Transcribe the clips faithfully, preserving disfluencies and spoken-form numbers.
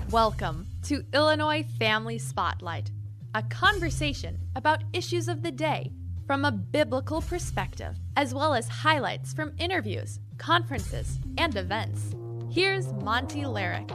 Welcome to Illinois Family Spotlight, a conversation about issues of the day from a biblical perspective, as well as highlights from interviews, conferences, and events. Here's Monty Larrick.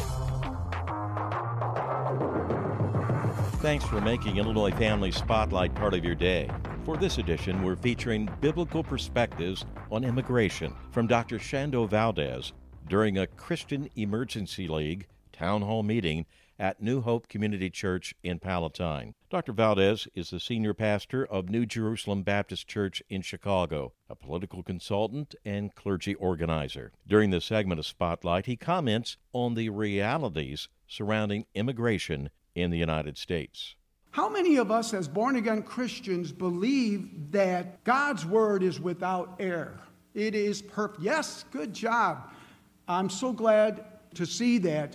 Thanks for making Illinois Family Spotlight part of your day. For this edition, we're featuring biblical perspectives on immigration from Doctor Shando Valdez during a Christian Emergency League town hall meeting at New Hope Community Church in Palatine. Doctor Valdez is the senior pastor of New Jerusalem Baptist Church in Chicago, a political consultant and clergy organizer. During this segment of Spotlight, he comments on the realities surrounding immigration in the United States. How many of us as born-again Christians believe that God's word is without error? It is perfect. Yes, good job. I'm so glad to see that.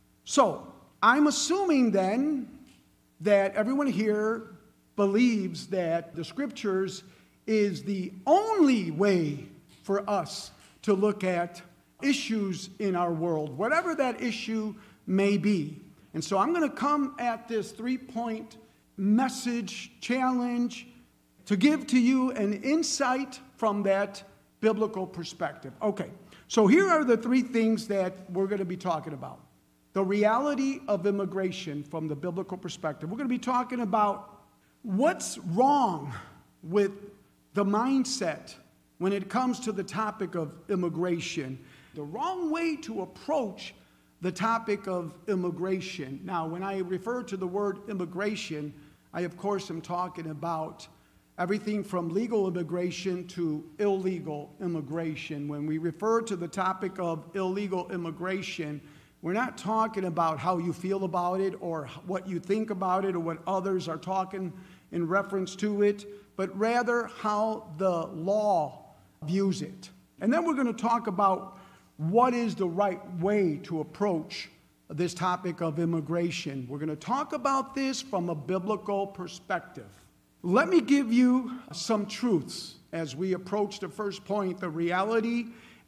So, I'm assuming then that everyone here believes that the Scriptures is the only way for us to look at issues in our world, whatever that issue may be. And so I'm going to come at this three-point message challenge to give to you an insight from that biblical perspective. Okay, so here are the three things that we're going to be talking about. The reality of immigration from the biblical perspective. We're going to be talking about what's wrong with the mindset when it comes to the topic of immigration. The wrong way to approach the topic of immigration. Now, when I refer to the word immigration, I, of course, am talking about everything from legal immigration to illegal immigration. When we refer to the topic of illegal immigration, we're not talking about how you feel about it or what you think about it or what others are talking in reference to it, but rather how the law views it. And then we're going to talk about what is the right way to approach this topic of immigration. We're going to talk about this from a biblical perspective. Let me give you some truths as we approach the first point, the reality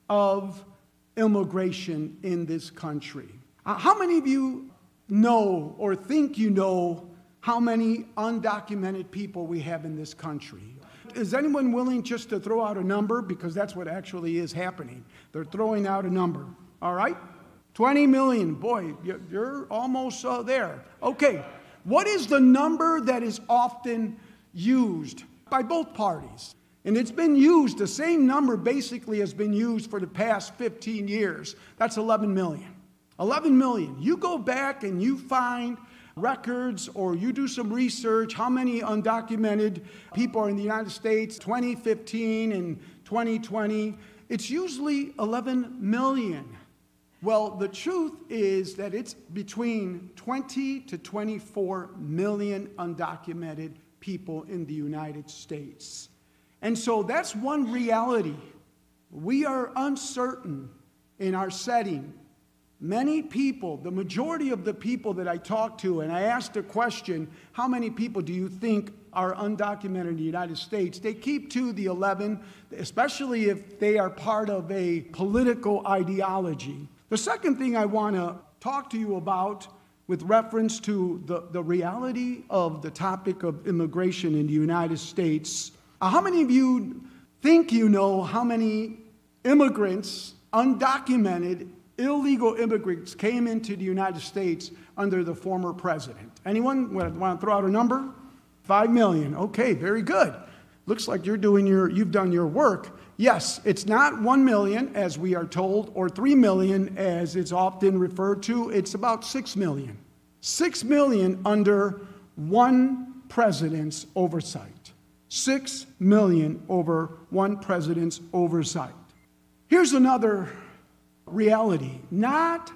of immigration in this country. Uh, how many of you know or think you know how many undocumented people we have in this country? Is anyone willing just to throw out a number? Because that's what actually is happening. They're throwing out a number. All right? twenty million. Boy, you're almost uh, there. Okay. What is the number that is often used by both parties? And it's been used, the same number basically has been used for the past fifteen years. That's eleven million. eleven million. You go back and you find records or you do some research, how many undocumented people are in the United States, twenty fifteen and twenty twenty. It's usually eleven million. Well, the truth is that it's between twenty to twenty-four million undocumented people in the United States. And so that's one reality. We are uncertain in our setting. Many people, the majority of the people that I talk to, and I ask the question, how many people do you think are undocumented in the United States? They keep to the eleven, especially if they are part of a political ideology. The second thing I want to talk to you about with reference to the, the reality of the topic of immigration in the United States. Uh, how many of you think you know how many immigrants, undocumented, illegal immigrants came into the United States under the former president? Anyone want to throw out a number? Five million. Okay, very good. Looks like you're doing your, you've done your work. Yes, it's not one million, as we are told, or three million, as it's often referred to. It's about six million. Six million under one president's oversight. Six million over one president's oversight. Here's another reality. Not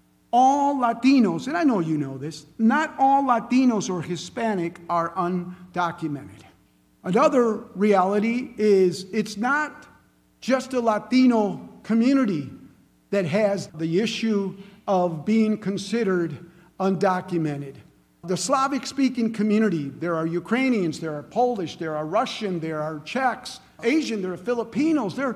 all Latinos, and I know you know this, not all Latinos or Hispanic are undocumented. Another reality is it's not just a Latino community that has the issue of being considered undocumented. The Slavic-speaking community, there are Ukrainians, there are Polish, there are Russian, there are Czechs, Asian, there are Filipinos. There,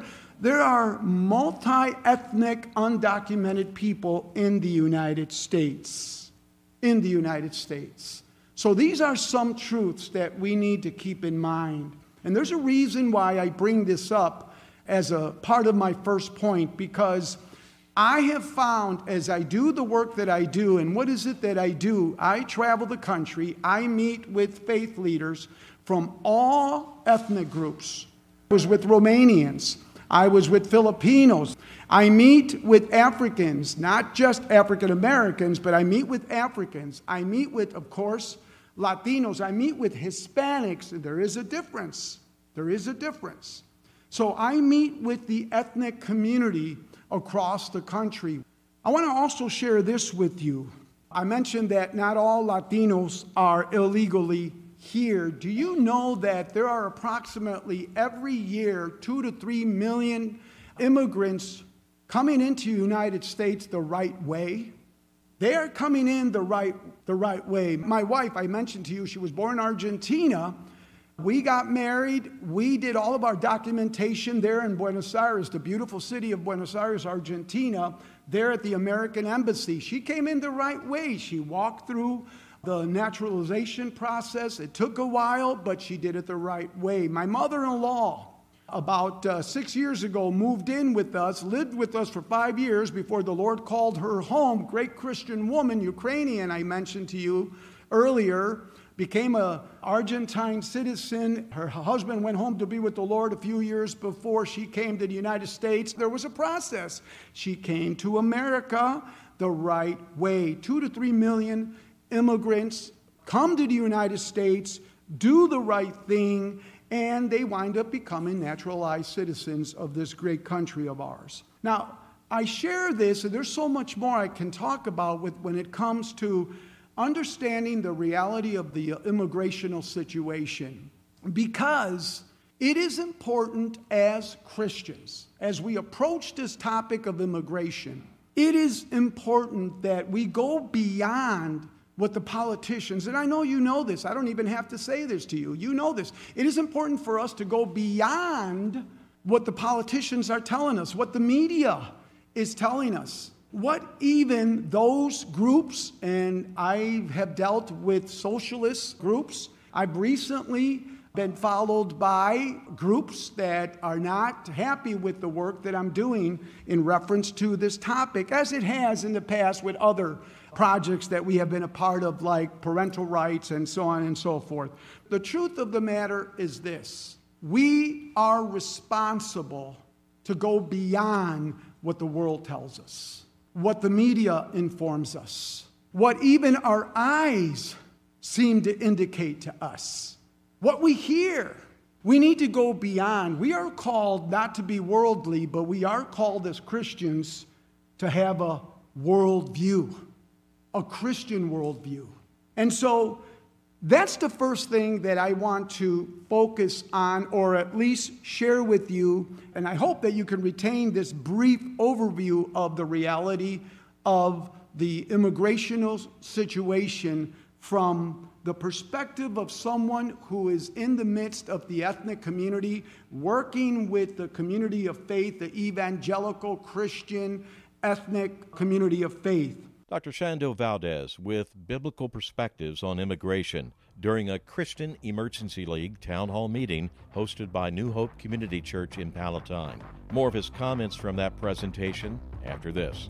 There are multi-ethnic, undocumented people in the United States. In the United States. So these are some truths that we need to keep in mind. And there's a reason why I bring this up as a part of my first point, because I have found as I do the work that I do, and what is it that I do? I travel the country, I meet with faith leaders from all ethnic groups. I was with Romanians, I was with Filipinos, I meet with Africans, not just African Americans, but I meet with Africans. I meet with, of course, Latinos. I meet with Hispanics. There is a difference. There is a difference. So I meet with the ethnic community across the country. I want to also share this with you. I mentioned that not all Latinos are illegally here. Do you know that there are approximately every year two to three million immigrants coming into the United States the right way? They are coming in the right, the right way. My wife, I mentioned to you, she was born in Argentina. We got married. We did all of our documentation there in Buenos Aires, the beautiful city of Buenos Aires, Argentina, there at the American Embassy. She came in the right way. She walked through the naturalization process. It took a while, but she did it the right way. My mother-in-law, about uh, six years ago, moved in with us, lived with us for five years before the Lord called her home. Great Christian woman, Ukrainian, I mentioned to you earlier, became an Argentine citizen. Her husband went home to be with the Lord a few years before she came to the United States. There was a process. She came to America the right way. Two to three million immigrants come to the United States, do the right thing, and they wind up becoming naturalized citizens of this great country of ours. Now, I share this, and there's so much more I can talk about with, when it comes to understanding the reality of the immigrational situation, because it is important as Christians, as we approach this topic of immigration, it is important that we go beyond what the politicians, and I know you know this, I don't even have to say this to you, you know this. It is important for us to go beyond what the politicians are telling us, what the media is telling us, what even those groups, and I have dealt with socialist groups. I've recently been followed by groups that are not happy with the work that I'm doing in reference to this topic, as it has in the past with other projects that we have been a part of, like parental rights and so on and so forth. The truth of the matter is this: we are responsible to go beyond what the world tells us, what the media informs us, what even our eyes seem to indicate to us, what we hear. We need to go beyond. We are called not to be worldly, but we are called as Christians to have a worldview, a Christian worldview. And so that's the first thing that I want to focus on, or at least share with you, and I hope that you can retain this brief overview of the reality of the immigrational situation from the perspective of someone who is in the midst of the ethnic community, working with the community of faith, the evangelical Christian ethnic community of faith. Doctor Shando Valdez with Biblical Perspectives on Immigration during a Christian Emergency League town hall meeting hosted by New Hope Community Church in Palatine. More of his comments from that presentation after this.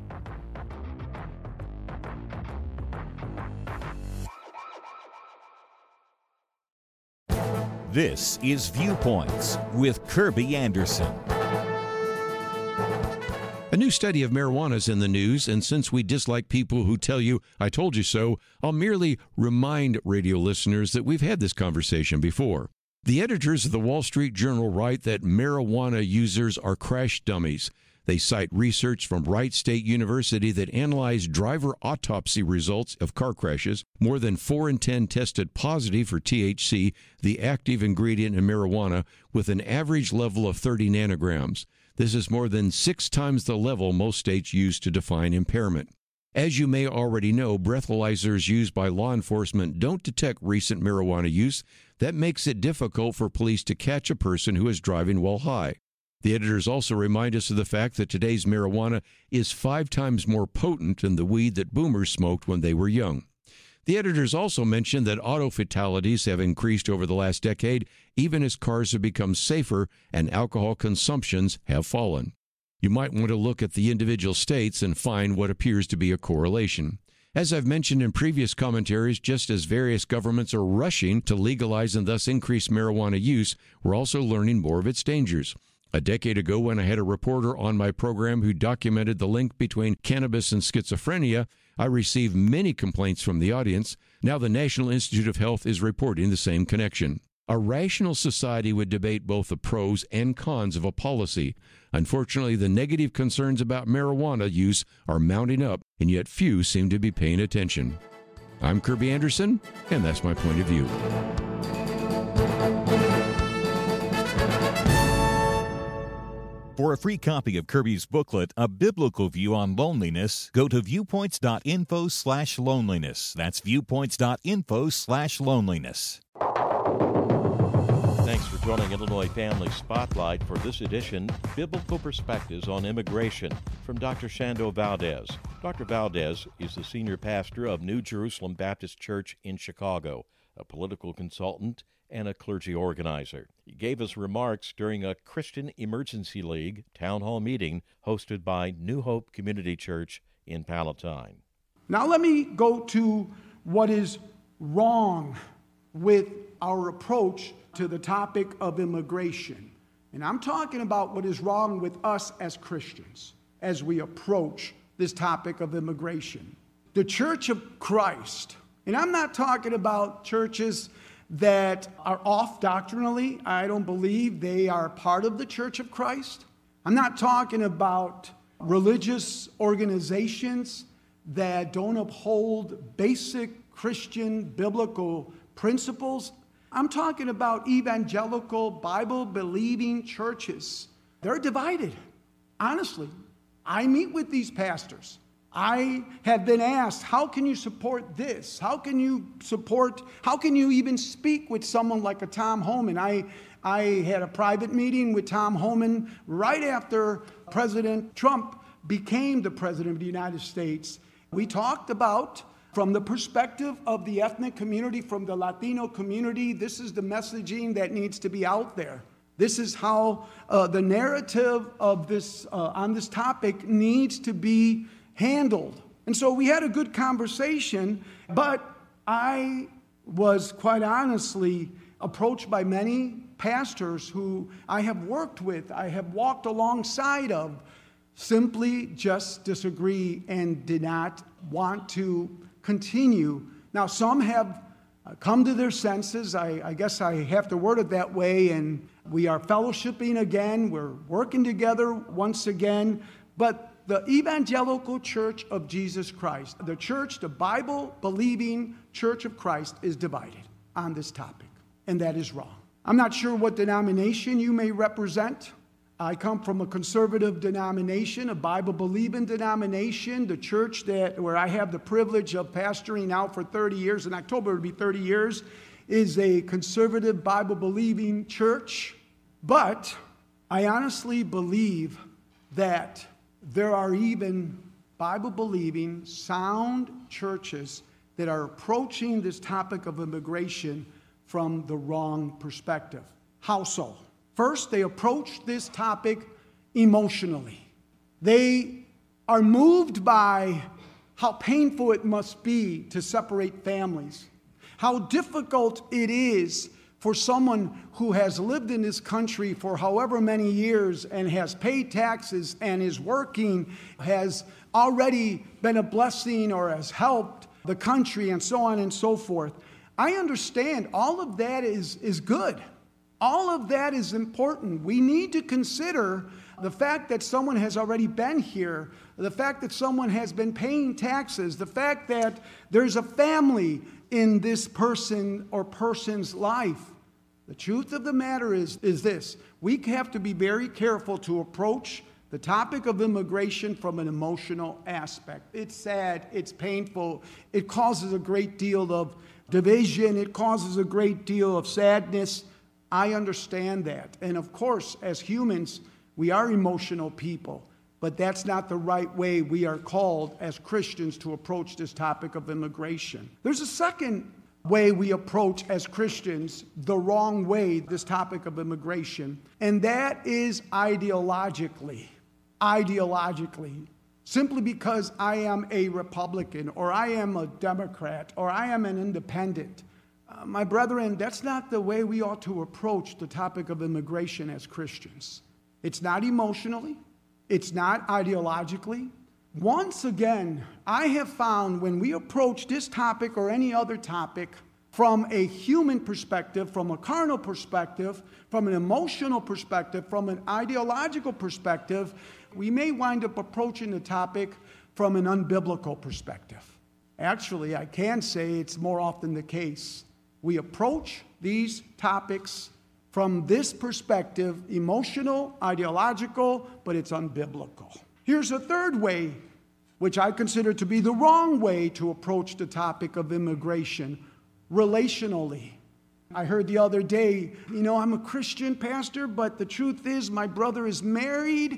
This is Viewpoints with Kirby Anderson. A new study of marijuana is in the news, and since we dislike people who tell you, "I told you so," I'll merely remind radio listeners that we've had this conversation before. The editors of the Wall Street Journal write that marijuana users are crash dummies. They cite research from Wright State University that analyzed driver autopsy results of car crashes. More than four in ten tested positive for T H C, the active ingredient in marijuana, with an average level of thirty nanograms. This is more than six times the level most states use to define impairment. As you may already know, breathalyzers used by law enforcement don't detect recent marijuana use. That makes it difficult for police to catch a person who is driving while high. The editors also remind us of the fact that today's marijuana is five times more potent than the weed that boomers smoked when they were young. The editors also mention that auto fatalities have increased over the last decade, even as cars have become safer and alcohol consumptions have fallen. You might want to look at the individual states and find what appears to be a correlation. As I've mentioned in previous commentaries, just as various governments are rushing to legalize and thus increase marijuana use, we're also learning more of its dangers. A decade ago, when I had a reporter on my program who documented the link between cannabis and schizophrenia, I received many complaints from the audience. Now the National Institute of Health is reporting the same connection. A rational society would debate both the pros and cons of a policy. Unfortunately, the negative concerns about marijuana use are mounting up, and yet few seem to be paying attention. I'm Kirby Anderson, and that's my point of view. For a free copy of Kirby's booklet, A Biblical View on Loneliness, go to viewpoints.info slash loneliness. That's viewpoints.info slash loneliness. Thanks for joining Illinois Family Spotlight for this edition, Biblical Perspectives on Immigration, from Doctor Shando Valdez. Doctor Valdez is the senior pastor of New Jerusalem Baptist Church in Chicago, a political consultant and a clergy organizer. He gave us remarks during a Christian Emergency League town hall meeting hosted by New Hope Community Church in Palatine. Now let me go to what is wrong with our approach to the topic of immigration. And I'm talking about what is wrong with us as Christians as we approach this topic of immigration. The Church of Christ, and I'm not talking about churches that are off doctrinally. I don't believe they are part of the Church of Christ. I'm not talking about religious organizations that don't uphold basic Christian biblical principles. I'm talking about evangelical, Bible-believing churches. They're divided. Honestly, I meet with these pastors. I have been asked, how can you support this? How can you support, how can you even speak with someone like a Tom Homan? I, I had a private meeting with Tom Homan right after President Trump became the President of the United States. We talked about, from the perspective of the ethnic community, from the Latino community, this is the messaging that needs to be out there. This is how uh, the narrative of this uh, on this topic needs to be handled. And so we had a good conversation, but I was quite honestly approached by many pastors who I have worked with, I have walked alongside of, simply just disagree and did not want to continue. Now, some have come to their senses. I, I guess I have to word it that way, and we are fellowshipping again. We're working together once again. But the Evangelical Church of Jesus Christ, the church, the Bible-believing Church of Christ, is divided on this topic, and that is wrong. I'm not sure what denomination you may represent. I come from a conservative denomination, a Bible-believing denomination. The church that where I have the privilege of pastoring now for thirty years, in October it will be thirty years, is a conservative Bible-believing church. But I honestly believe that there are even Bible-believing, sound churches that are approaching this topic of immigration from the wrong perspective. How so? First, they approach this topic emotionally. They are moved by how painful it must be to separate families, how difficult it is for someone who has lived in this country for however many years and has paid taxes and is working, has already been a blessing or has helped the country and so on and so forth. I understand all of that is, is good. All of that is important. We need to consider the fact that someone has already been here, the fact that someone has been paying taxes, the fact that there's a family in this person or person's life. The truth of the matter is, is this. We have to be very careful to approach the topic of immigration from an emotional aspect. It's sad, it's painful, it causes a great deal of division, it causes a great deal of sadness. I understand that. And of course, as humans, We are emotional people, but that's not the right way we are called as Christians to approach this topic of immigration. There's a second way we approach as Christians the wrong way this topic of immigration, and that is ideologically. Ideologically. Simply because I am a Republican or I am a Democrat or I am an independent. Uh, my brethren, that's not the way we ought to approach the topic of immigration as Christians. It's not emotionally. It's not ideologically. Once again, I have found when we approach this topic or any other topic from a human perspective, from a carnal perspective, from an emotional perspective, from an ideological perspective, we may wind up approaching the topic from an unbiblical perspective. Actually, I can say it's more often the case. We approach these topics from this perspective, emotional, ideological, but it's unbiblical. Here's a third way, which I consider to be the wrong way to approach the topic of immigration, relationally. I heard the other day, you know, I'm a Christian pastor, but the truth is my brother is married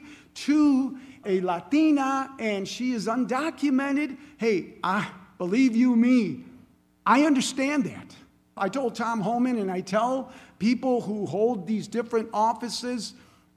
to a Latina and she is undocumented. Hey, I believe you me, I understand that. I told Tom Homan, and I tell people who hold these different offices,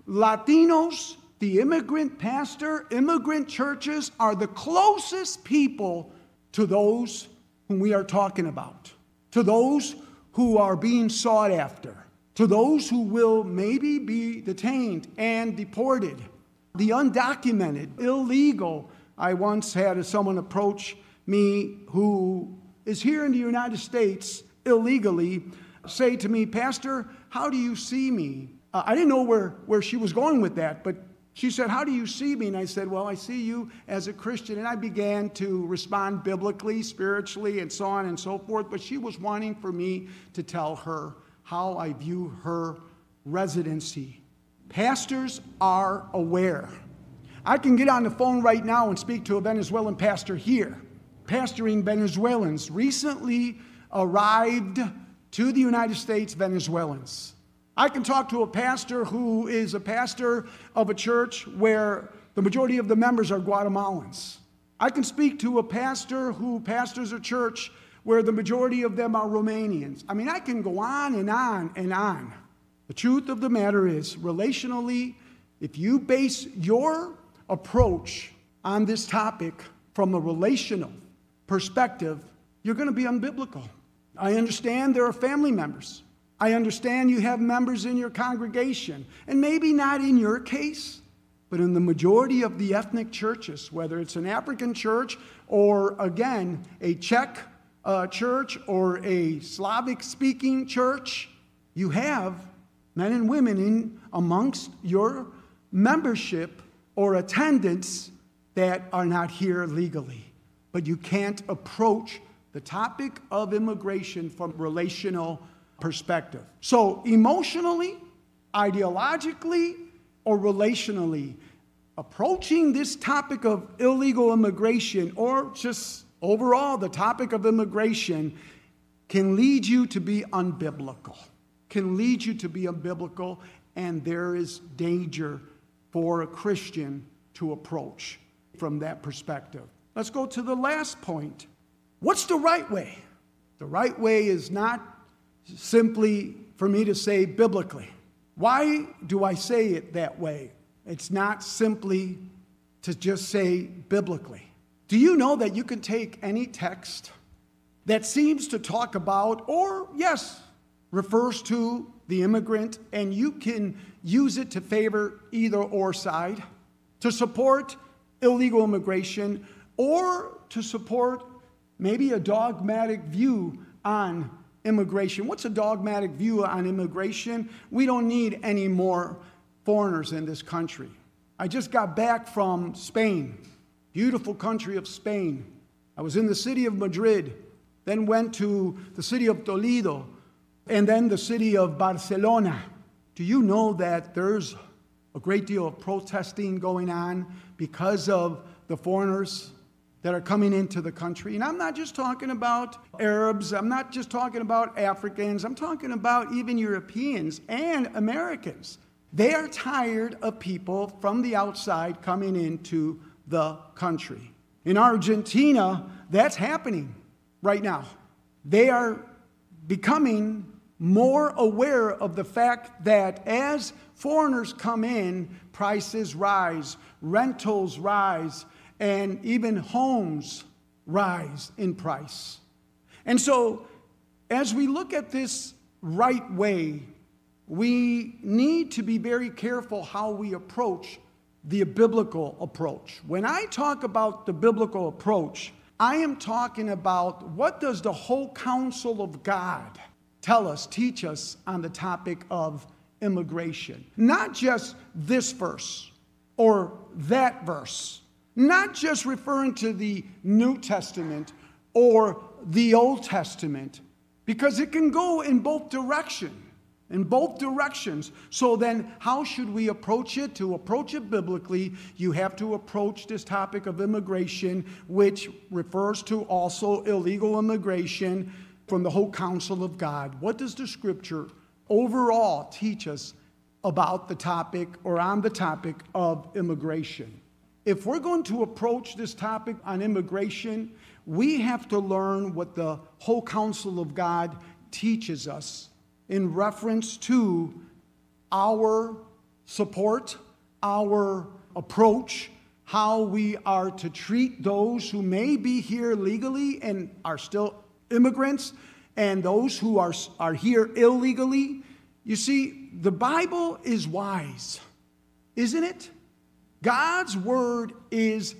Latinos, the immigrant pastor, immigrant churches are the closest people to those whom we are talking about, to those who are being sought after, to those who will maybe be detained and deported, the undocumented, illegal. I once had someone approach me who is here in the United States illegally, say to me, Pastor, how do you see me? Uh, I didn't know where, where she was going with that, but she said, how do you see me? And I said, well, I see you as a Christian. And I began to respond biblically, spiritually, and so on and so forth. But she was wanting for me to tell her how I view her residency. Pastors are aware. I can get on the phone right now and speak to a Venezuelan pastor here, pastoring Venezuelans, recently arrived to the United States Venezuelans. I can talk to a pastor who is a pastor of a church where the majority of the members are Guatemalans. I can speak to a pastor who pastors a church where the majority of them are Romanians. I mean, I can go on and on and on. The truth of the matter is, relationally, if you base your approach on this topic from a relational perspective, you're going to be unbiblical. I understand there are family members. I understand you have members in your congregation, and maybe not in your case, but in the majority of the ethnic churches, whether it's an African church or, again, a Czech uh, church or a Slavic-speaking church, you have men and women in amongst your membership or attendance that are not here legally. But you can't approach the topic of immigration from relational perspective. So emotionally, ideologically, or relationally, approaching this topic of illegal immigration or just overall the topic of immigration can lead you to be unbiblical, can lead you to be unbiblical, and there is danger for a Christian to approach from that perspective. Let's go to the last point. What's the right way? The right way is not simply for me to say biblically. Why do I say it that way? It's not simply to just say biblically. Do you know that you can take any text that seems to talk about, or yes, refers to the immigrant, and you can use it to favor either or side, to support illegal immigration, or to support maybe a dogmatic view on immigration. What's a dogmatic view on immigration? We don't need any more foreigners in this country. I just got back from Spain, beautiful country of Spain. I was in the city of Madrid, then went to the city of Toledo, and then the city of Barcelona. Do you know that there's a great deal of protesting going on because of the foreigners that are coming into the country? And I'm not just talking about Arabs, I'm not just talking about Africans, I'm talking about even Europeans and Americans They are tired of people from the outside coming into the country. In Argentina, that's happening right now. They are becoming more aware of the fact that as foreigners come in, prices rise, rentals rise, and even homes rise in price. And so, as we look at this right way, we need to be very careful how we approach the biblical approach. When I talk about the biblical approach, I am talking about what does the whole counsel of God tell us, teach us on the topic of immigration. Not just this verse or that verse. Not just referring to the New Testament or the Old Testament, because it can go in both directions. In both directions. So then, how should we approach it? To approach it biblically, you have to approach this topic of immigration, which refers to also illegal immigration, from the whole counsel of God. What does the Scripture overall teach us about the topic or on the topic of immigration? If we're going to approach this topic on immigration, we have to learn what the whole counsel of God teaches us in reference to our support, our approach, how we are to treat those who may be here legally and are still immigrants, and those who are, are here illegally. You see, the Bible is wise, isn't it? God's word is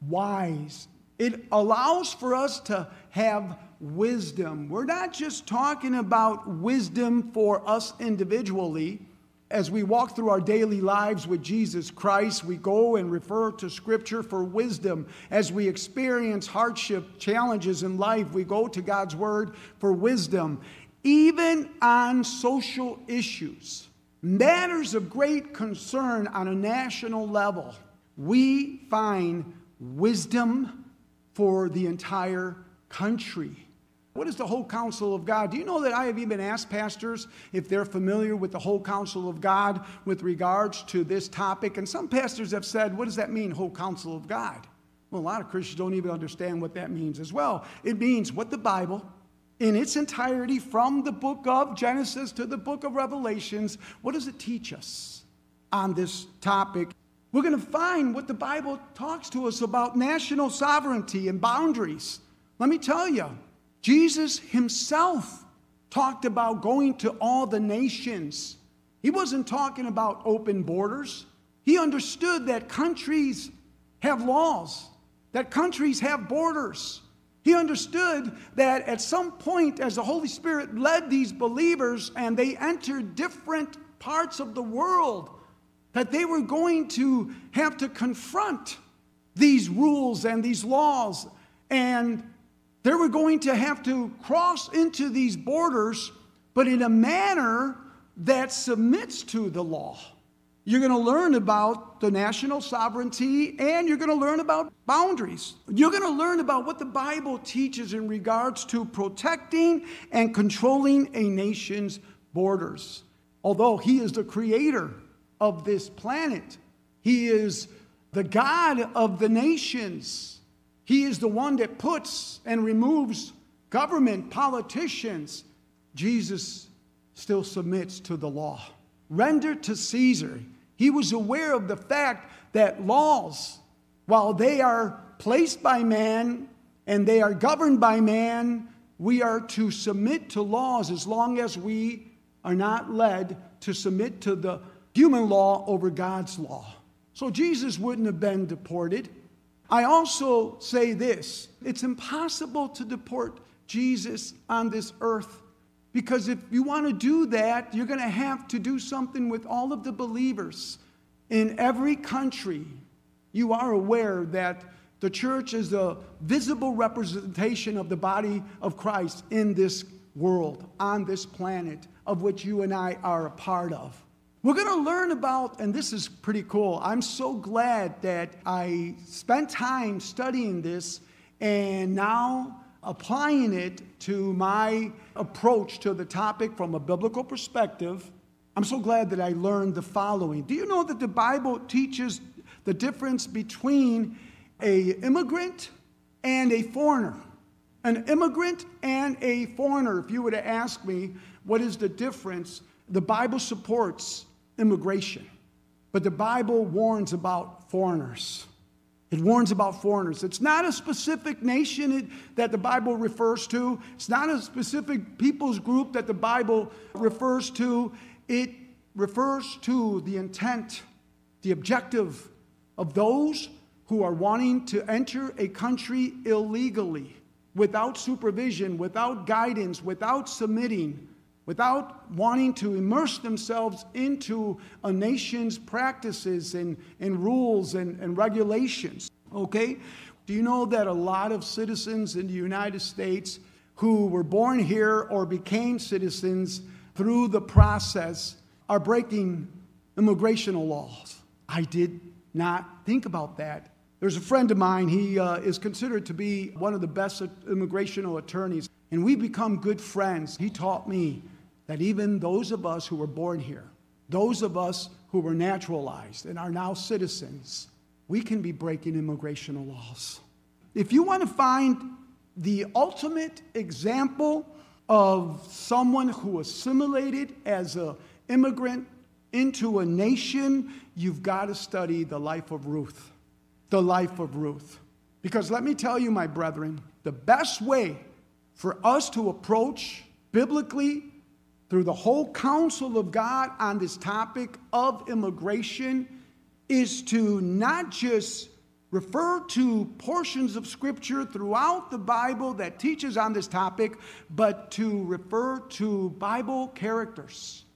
wise. It allows for us to have wisdom. We're not just talking about wisdom for us individually. As we walk through our daily lives with Jesus Christ, we go and refer to Scripture for wisdom. As we experience hardship, challenges in life, we go to God's Word for wisdom. Even on social issues, matters of great concern on a national level, we find wisdom for the entire country. What is the whole counsel of God? Do you know that I have even asked pastors if they're familiar with the whole counsel of God with regards to this topic? And some pastors have said, what does that mean, whole counsel of God? Well, a lot of Christians don't even understand what that means as well. It means what the Bible, in its entirety, from the book of Genesis to the book of Revelations, what does it teach us on this topic? We're going to find what the Bible talks to us about national sovereignty and boundaries. Let me tell you, Jesus himself talked about going to all the nations. He wasn't talking about open borders. He understood that countries have laws, that countries have borders. He understood that at some point, as the Holy Spirit led these believers and they entered different parts of the world, that they were going to have to confront these rules and these laws, and they were going to have to cross into these borders, but in a manner that submits to the law. You're going to learn about the national sovereignty, and you're going to learn about boundaries. You're going to learn about what the Bible teaches in regards to protecting and controlling a nation's borders. Although he is the creator of this planet, he is the God of the nations. He is the one that puts and removes government, politicians. Jesus still submits to the law. Render to Caesar. He was aware of the fact that laws, while they are placed by man and they are governed by man, we are to submit to laws as long as we are not led to submit to the human law over God's law. So Jesus wouldn't have been deported. I also say this, it's impossible to deport Jesus on this earth, because if you want to do that, you're going to have to do something with all of the believers in every country. You are aware that the church is a visible representation of the body of Christ in this world, on this planet, of which you and I are a part of. We're going to learn about, and this is pretty cool, I'm so glad that I spent time studying this and now applying it to my approach to the topic from a biblical perspective. I'm so glad that I learned the following. Do you know that the Bible teaches the difference between an immigrant and a foreigner? An immigrant and a foreigner. If you were to ask me, what is the difference? The Bible supports immigration, but the Bible warns about foreigners. It warns about foreigners. It's not a specific nation it, that the Bible refers to. It's not a specific people's group that the Bible refers to. It refers to the intent, the objective of those who are wanting to enter a country illegally, without supervision, without guidance, without submitting, without wanting to immerse themselves into a nation's practices and, and rules and, and regulations, okay? Do you know that a lot of citizens in the United States who were born here or became citizens through the process are breaking immigration laws? I did not think about that. There's a friend of mine, he uh, is considered to be one of the best immigration attorneys, and we become good friends. He taught me that even those of us who were born here, those of us who were naturalized and are now citizens, we can be breaking immigration laws. If you want to find the ultimate example of someone who assimilated as an immigrant into a nation, you've got to study the life of Ruth. The life of Ruth. Because let me tell you, my brethren, the best way for us to approach biblically through the whole counsel of God on this topic of immigration is to not just refer to portions of Scripture throughout the Bible that teaches on this topic, but to refer to Bible characters.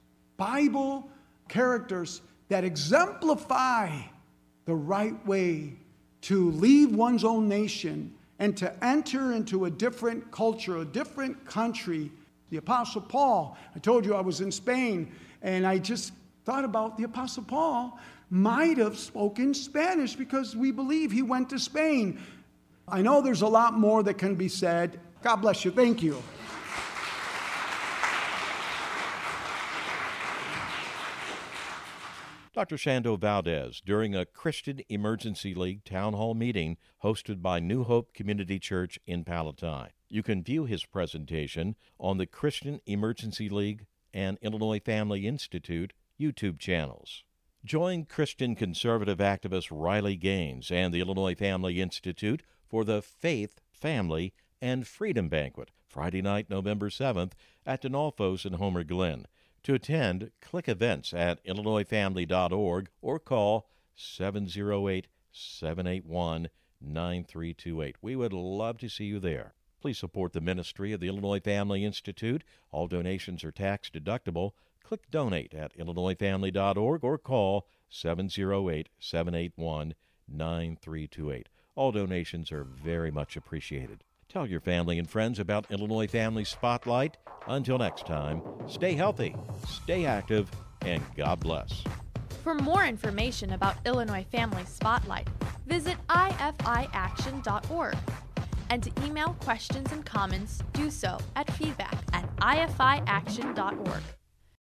Bible characters that exemplify the right way to leave one's own nation and to enter into a different culture, a different country. The Apostle Paul, I told you I was in Spain, and I just thought about the Apostle Paul might have spoken Spanish because we believe he went to Spain. I know there's a lot more that can be said. God bless you. Thank you. Doctor Shando Valdez during a Christian Emergency League town hall meeting hosted by New Hope Community Church in Palatine. You can view his presentation on the Christian Emergency League and Illinois Family Institute YouTube channels. Join Christian conservative activist Riley Gaines and the Illinois Family Institute for the Faith, Family, and Freedom Banquet, Friday night, November seventh, at Denolfo's in Homer Glen. To attend, click events at illinois family dot org or call seven oh eight, seven eight one, nine three two eight. We would love to see you there. Please support the ministry of the Illinois Family Institute. All donations are tax deductible. Click donate at illinois family dot org or call seven oh eight, seven eight one, nine three two eight. All donations are very much appreciated. Tell your family and friends about Illinois Family Spotlight. Until next time, stay healthy, stay active, and God bless. For more information about Illinois Family Spotlight, visit I F I action dot org. And to email questions and comments, do so at feedback at I F I action dot org.